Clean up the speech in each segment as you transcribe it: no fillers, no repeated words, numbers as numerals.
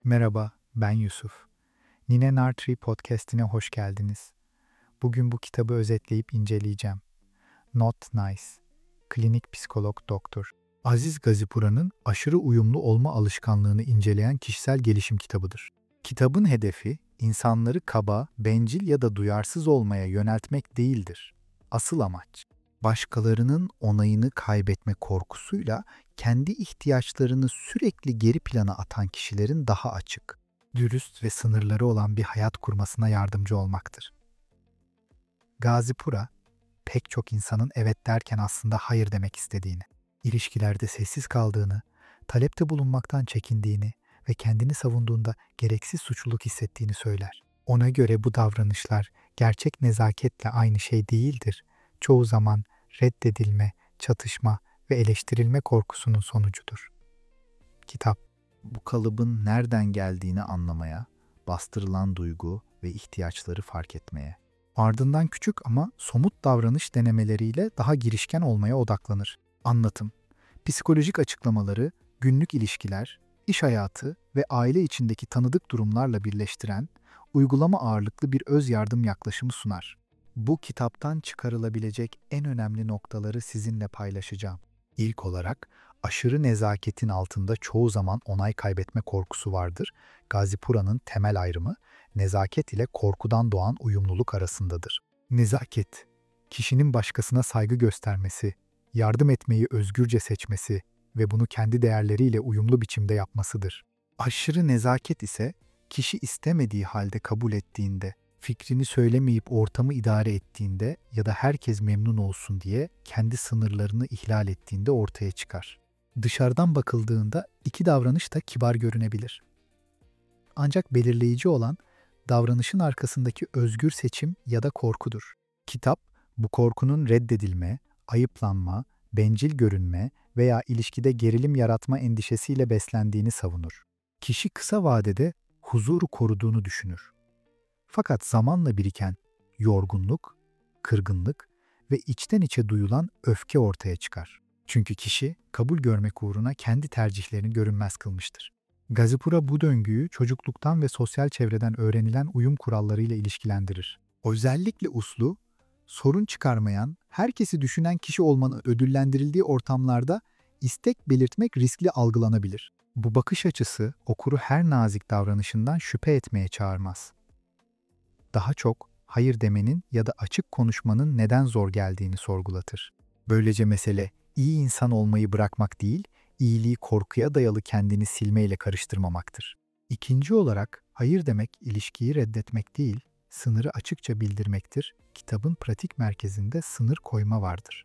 Merhaba, ben Yusuf. Nine Nartree podcast'ine hoş geldiniz. Bugün bu kitabı özetleyip inceleyeceğim. Not Nice, Klinik Psikolog Doktor. Aziz Gazipura'nın aşırı uyumlu olma alışkanlığını inceleyen kişisel gelişim kitabıdır. Kitabın hedefi, insanları kaba, bencil ya da duyarsız olmaya yöneltmek değildir. Asıl amaç, başkalarının onayını kaybetme korkusuyla kendi ihtiyaçlarını sürekli geri plana atan kişilerin daha açık, dürüst ve sınırları olan bir hayat kurmasına yardımcı olmaktır. Gazipura, pek çok insanın evet derken aslında hayır demek istediğini, ilişkilerde sessiz kaldığını, talepte bulunmaktan çekindiğini ve kendini savunduğunda gereksiz suçluluk hissettiğini söyler. Ona göre bu davranışlar gerçek nezaketle aynı şey değildir. Çoğu zaman reddedilme, çatışma ve eleştirilme korkusunun sonucudur. Kitap, bu kalıbın nereden geldiğini anlamaya, bastırılan duygu ve ihtiyaçları fark etmeye, ardından küçük ama somut davranış denemeleriyle daha girişken olmaya odaklanır. Anlatım, psikolojik açıklamaları, günlük ilişkiler, iş hayatı ve aile içindeki tanıdık durumlarla birleştiren, uygulama ağırlıklı bir öz yardım yaklaşımı sunar. Bu kitaptan çıkarılabilecek en önemli noktaları sizinle paylaşacağım. İlk olarak, aşırı nezaketin altında çoğu zaman onay kaybetme korkusu vardır. Gazipura'nın temel ayrımı, nezaket ile korkudan doğan uyumluluk arasındadır. Nezaket, kişinin başkasına saygı göstermesi, yardım etmeyi özgürce seçmesi ve bunu kendi değerleriyle uyumlu biçimde yapmasıdır. Aşırı nezaket ise, kişi istemediği halde kabul ettiğinde, fikrini söylemeyip ortamı idare ettiğinde ya da herkes memnun olsun diye kendi sınırlarını ihlal ettiğinde ortaya çıkar. Dışarıdan bakıldığında iki davranış da kibar görünebilir. Ancak belirleyici olan davranışın arkasındaki özgür seçim ya da korkudur. Kitap, bu korkunun reddedilme, ayıplanma, bencil görünme veya ilişkide gerilim yaratma endişesiyle beslendiğini savunur. Kişi kısa vadede huzuru koruduğunu düşünür. Fakat zamanla biriken yorgunluk, kırgınlık ve içten içe duyulan öfke ortaya çıkar. Çünkü kişi kabul görmek uğruna kendi tercihlerini görünmez kılmıştır. Gazipura bu döngüyü çocukluktan ve sosyal çevreden öğrenilen uyum kurallarıyla ilişkilendirir. Özellikle uslu, sorun çıkarmayan, herkesi düşünen kişi olmanın ödüllendirildiği ortamlarda istek belirtmek riskli algılanabilir. Bu bakış açısı okuru her nazik davranışından şüphe etmeye çağırmaz. Daha çok hayır demenin ya da açık konuşmanın neden zor geldiğini sorgulatır. Böylece mesele iyi insan olmayı bırakmak değil, iyiliği korkuya dayalı kendini silmeyle karıştırmamaktır. İkinci olarak hayır demek ilişkiyi reddetmek değil, sınırı açıkça bildirmektir. Kitabın pratik merkezinde sınır koyma vardır.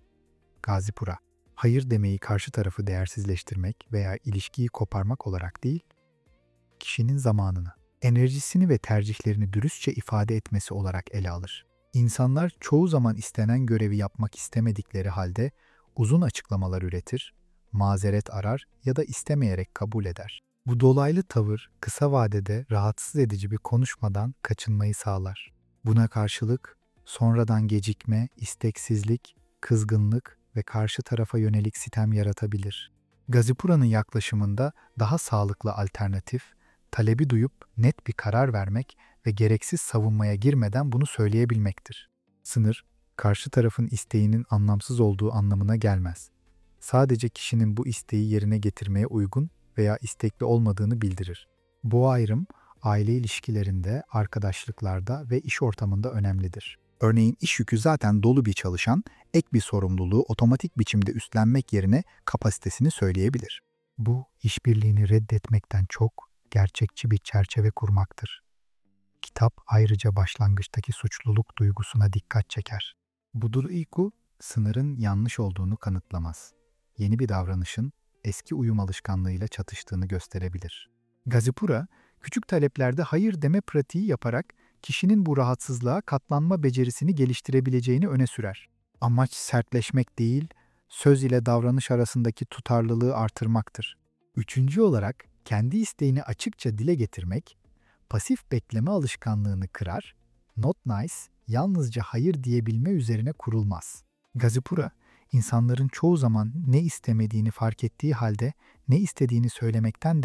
Gazipura, hayır demeyi karşı tarafı değersizleştirmek veya ilişkiyi koparmak olarak değil, kişinin zamanını, enerjisini ve tercihlerini dürüstçe ifade etmesi olarak ele alır. İnsanlar çoğu zaman istenen görevi yapmak istemedikleri halde uzun açıklamalar üretir, mazeret arar ya da istemeyerek kabul eder. Bu dolaylı tavır kısa vadede rahatsız edici bir konuşmadan kaçınmayı sağlar. Buna karşılık sonradan gecikme, isteksizlik, kızgınlık ve karşı tarafa yönelik sitem yaratabilir. Gazipura'nın yaklaşımında daha sağlıklı alternatif, talebi duyup net bir karar vermek ve gereksiz savunmaya girmeden bunu söyleyebilmektir. Sınır, karşı tarafın isteğinin anlamsız olduğu anlamına gelmez. Sadece kişinin bu isteği yerine getirmeye uygun veya istekli olmadığını bildirir. Bu ayrım, aile ilişkilerinde, arkadaşlıklarda ve iş ortamında önemlidir. Örneğin iş yükü zaten dolu bir çalışan, ek bir sorumluluğu otomatik biçimde üstlenmek yerine kapasitesini söyleyebilir. Bu, işbirliğini reddetmekten çok gerçekçi bir çerçeve kurmaktır. Kitap ayrıca başlangıçtaki suçluluk duygusuna dikkat çeker. Bu duygu, sınırın yanlış olduğunu kanıtlamaz. Yeni bir davranışın eski uyum alışkanlığıyla çatıştığını gösterebilir. Gazipura, küçük taleplerde hayır deme pratiği yaparak kişinin bu rahatsızlığa katlanma becerisini geliştirebileceğini öne sürer. Amaç sertleşmek değil, söz ile davranış arasındaki tutarlılığı artırmaktır. Üçüncü olarak, kendi isteğini açıkça dile getirmek, pasif bekleme alışkanlığını kırar, not nice, yalnızca hayır diyebilme üzerine kurulmaz. Gazipura, insanların çoğu zaman ne istemediğini fark ettiği halde ne istediğini söylemekten de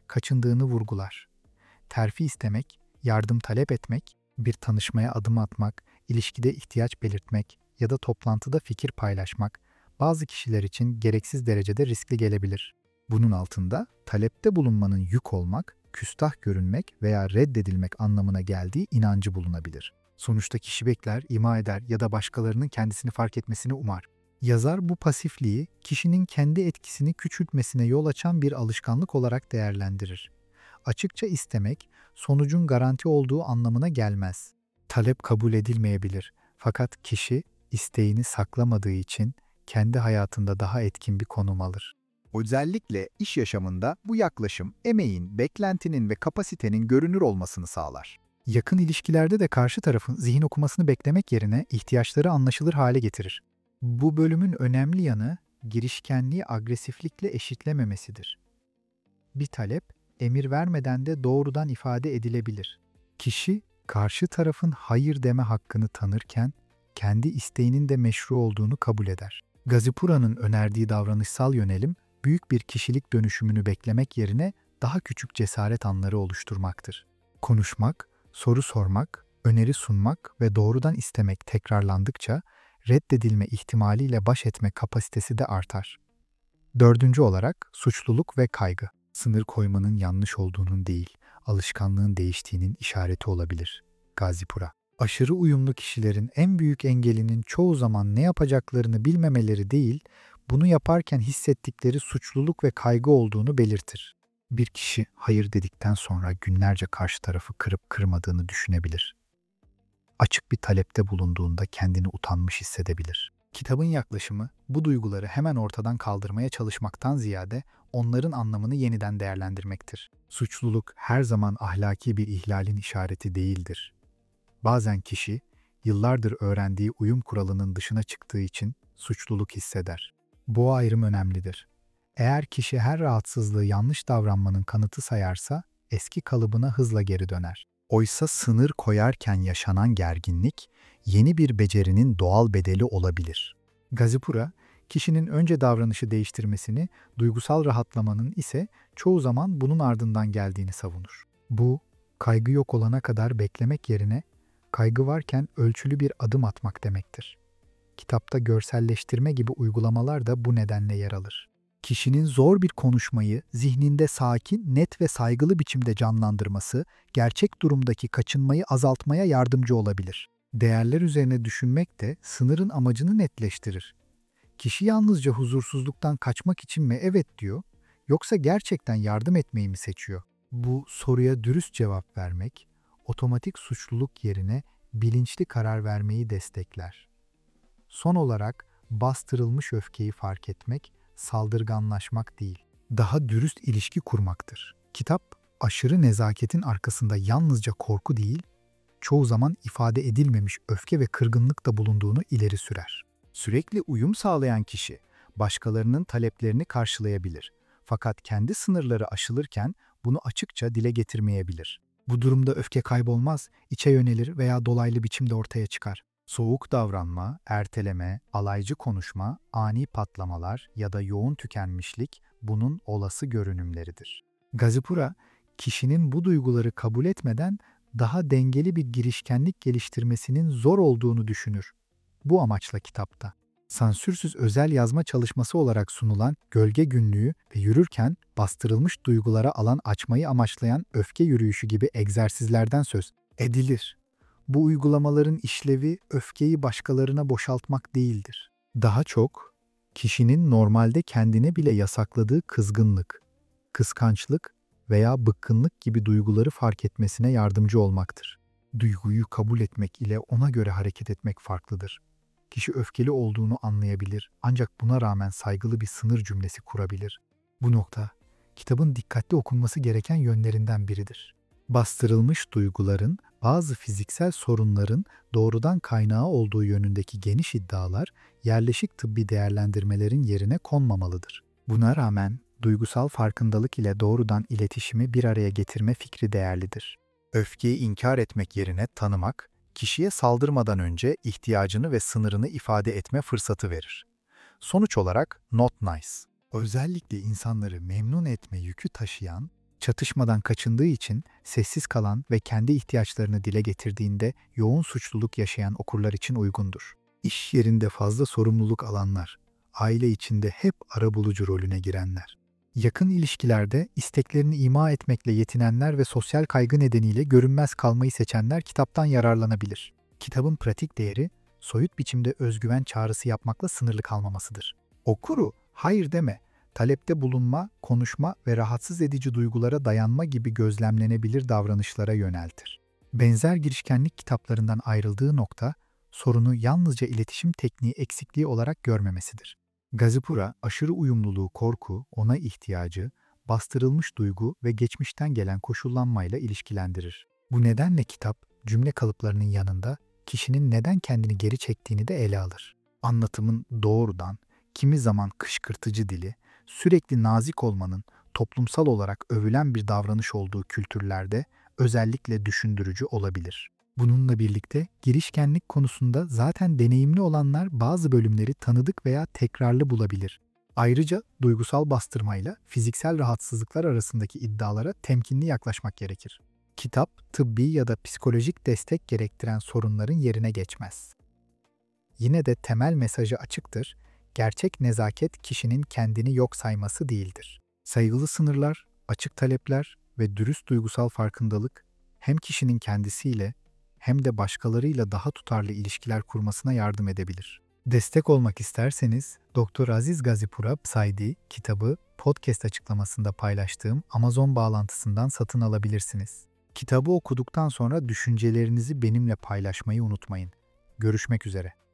kaçındığını vurgular. Terfi istemek, yardım talep etmek, bir tanışmaya adım atmak, ilişkide ihtiyaç belirtmek ya da toplantıda fikir paylaşmak bazı kişiler için gereksiz derecede riskli gelebilir. Bunun altında talepte bulunmanın yük olmak, küstah görünmek veya reddedilmek anlamına geldiği inancı bulunabilir. Sonuçta kişi bekler, ima eder ya da başkalarının kendisini fark etmesini umar. Yazar bu pasifliği kişinin kendi etkisini küçültmesine yol açan bir alışkanlık olarak değerlendirir. Açıkça istemek, sonucun garanti olduğu anlamına gelmez. Talep kabul edilmeyebilir. Fakat kişi isteğini saklamadığı için kendi hayatında daha etkin bir konum alır. Özellikle iş yaşamında bu yaklaşım emeğin, beklentinin ve kapasitenin görünür olmasını sağlar. Yakın ilişkilerde de karşı tarafın zihin okumasını beklemek yerine ihtiyaçları anlaşılır hale getirir. Bu bölümün önemli yanı girişkenliği agresiflikle eşitlememesidir. Bir talep, emir vermeden de doğrudan ifade edilebilir. Kişi, karşı tarafın hayır deme hakkını tanırken, kendi isteğinin de meşru olduğunu kabul eder. Gazipura'nın önerdiği davranışsal yönelim, büyük bir kişilik dönüşümünü beklemek yerine daha küçük cesaret anları oluşturmaktır. Konuşmak, soru sormak, öneri sunmak ve doğrudan istemek tekrarlandıkça, reddedilme ihtimaliyle baş etme kapasitesi de artar. Dördüncü olarak suçluluk ve kaygı. Sınır koymanın yanlış olduğunun değil, alışkanlığın değiştiğinin işareti olabilir. Gazipura. Aşırı uyumlu kişilerin en büyük engelinin çoğu zaman ne yapacaklarını bilmemeleri değil, bunu yaparken hissettikleri suçluluk ve kaygı olduğunu belirtir. Bir kişi hayır dedikten sonra günlerce karşı tarafı kırıp kırmadığını düşünebilir. Açık bir talepte bulunduğunda kendini utanmış hissedebilir. Kitabın yaklaşımı bu duyguları hemen ortadan kaldırmaya çalışmaktan ziyade onların anlamını yeniden değerlendirmektir. Suçluluk her zaman ahlaki bir ihlalin işareti değildir. Bazen kişi yıllardır öğrendiği uyum kuralının dışına çıktığı için suçluluk hisseder. Bu ayrım önemlidir. Eğer kişi her rahatsızlığı yanlış davranmanın kanıtı sayarsa eski kalıbına hızla geri döner. Oysa sınır koyarken yaşanan gerginlik yeni bir becerinin doğal bedeli olabilir. Gazipura, kişinin önce davranışı değiştirmesini, duygusal rahatlamanın ise çoğu zaman bunun ardından geldiğini savunur. Bu, kaygı yok olana kadar beklemek yerine kaygı varken ölçülü bir adım atmak demektir. Kitapta görselleştirme gibi uygulamalar da bu nedenle yer alır. Kişinin zor bir konuşmayı zihninde sakin, net ve saygılı biçimde canlandırması, gerçek durumdaki kaçınmayı azaltmaya yardımcı olabilir. Değerler üzerine düşünmek de sınırın amacını netleştirir. Kişi yalnızca huzursuzluktan kaçmak için mi evet diyor, yoksa gerçekten yardım etmeyi mi seçiyor? Bu soruya dürüst cevap vermek, otomatik suçluluk yerine bilinçli karar vermeyi destekler. Son olarak bastırılmış öfkeyi fark etmek, saldırganlaşmak değil, daha dürüst ilişki kurmaktır. Kitap, aşırı nezaketin arkasında yalnızca korku değil, çoğu zaman ifade edilmemiş öfke ve kırgınlık da bulunduğunu ileri sürer. Sürekli uyum sağlayan kişi, başkalarının taleplerini karşılayabilir. Fakat kendi sınırları aşılırken bunu açıkça dile getirmeyebilir. Bu durumda öfke kaybolmaz, içe yönelir veya dolaylı biçimde ortaya çıkar. Soğuk davranma, erteleme, alaycı konuşma, ani patlamalar ya da yoğun tükenmişlik bunun olası görünümleridir. Gazipura, kişinin bu duyguları kabul etmeden daha dengeli bir girişkenlik geliştirmesinin zor olduğunu düşünür. Bu amaçla kitapta, sansürsüz özel yazma çalışması olarak sunulan Gölge Günlüğü ve yürürken bastırılmış duygulara alan açmayı amaçlayan öfke yürüyüşü gibi egzersizlerden söz edilir. Bu uygulamaların işlevi öfkeyi başkalarına boşaltmak değildir. Daha çok, kişinin normalde kendine bile yasakladığı kızgınlık, kıskançlık veya bıkkınlık gibi duyguları fark etmesine yardımcı olmaktır. Duyguyu kabul etmek ile ona göre hareket etmek farklıdır. Kişi öfkeli olduğunu anlayabilir ancak buna rağmen saygılı bir sınır cümlesi kurabilir. Bu nokta, kitabın dikkatli okunması gereken yönlerinden biridir. Bastırılmış duyguların, bazı fiziksel sorunların doğrudan kaynağı olduğu yönündeki geniş iddialar, yerleşik tıbbi değerlendirmelerin yerine konmamalıdır. Buna rağmen, duygusal farkındalık ile doğrudan iletişimi bir araya getirme fikri değerlidir. Öfkeyi inkar etmek yerine tanımak, kişiye saldırmadan önce ihtiyacını ve sınırını ifade etme fırsatı verir. Sonuç olarak not nice. Özellikle insanları memnun etme yükü taşıyan Çatışmadan kaçındığı için sessiz kalan ve kendi ihtiyaçlarını dile getirdiğinde yoğun suçluluk yaşayan okurlar için uygundur. İş yerinde fazla sorumluluk alanlar, aile içinde hep arabulucu rolüne girenler. Yakın ilişkilerde isteklerini ima etmekle yetinenler ve sosyal kaygı nedeniyle görünmez kalmayı seçenler kitaptan yararlanabilir. Kitabın pratik değeri, soyut biçimde özgüven çağrısı yapmakla sınırlı kalmamasıdır. Okuru, hayır deme, talepte bulunma, konuşma ve rahatsız edici duygulara dayanma gibi gözlemlenebilir davranışlara yöneltir. Benzer girişkenlik kitaplarından ayrıldığı nokta, sorunu yalnızca iletişim tekniği eksikliği olarak görmemesidir. Gazipura, aşırı uyumluluğu korku, ona ihtiyacı, bastırılmış duygu ve geçmişten gelen koşullanmayla ilişkilendirir. Bu nedenle kitap, cümle kalıplarının yanında kişinin neden kendini geri çektiğini de ele alır. Anlatımın doğrudan, kimi zaman kışkırtıcı dili, sürekli nazik olmanın toplumsal olarak övülen bir davranış olduğu kültürlerde özellikle düşündürücü olabilir. Bununla birlikte girişkenlik konusunda zaten deneyimli olanlar bazı bölümleri tanıdık veya tekrarlı bulabilir. Ayrıca duygusal bastırmayla fiziksel rahatsızlıklar arasındaki iddialara temkinli yaklaşmak gerekir. Kitap, tıbbi ya da psikolojik destek gerektiren sorunların yerine geçmez. Yine de temel mesajı açıktır. Gerçek nezaket kişinin kendini yok sayması değildir. Saygılı sınırlar, açık talepler ve dürüst duygusal farkındalık hem kişinin kendisiyle hem de başkalarıyla daha tutarlı ilişkiler kurmasına yardım edebilir. Destek olmak isterseniz Dr. Aziz Gazipura Psaidi kitabı podcast açıklamasında paylaştığım Amazon bağlantısından satın alabilirsiniz. Kitabı okuduktan sonra düşüncelerinizi benimle paylaşmayı unutmayın. Görüşmek üzere.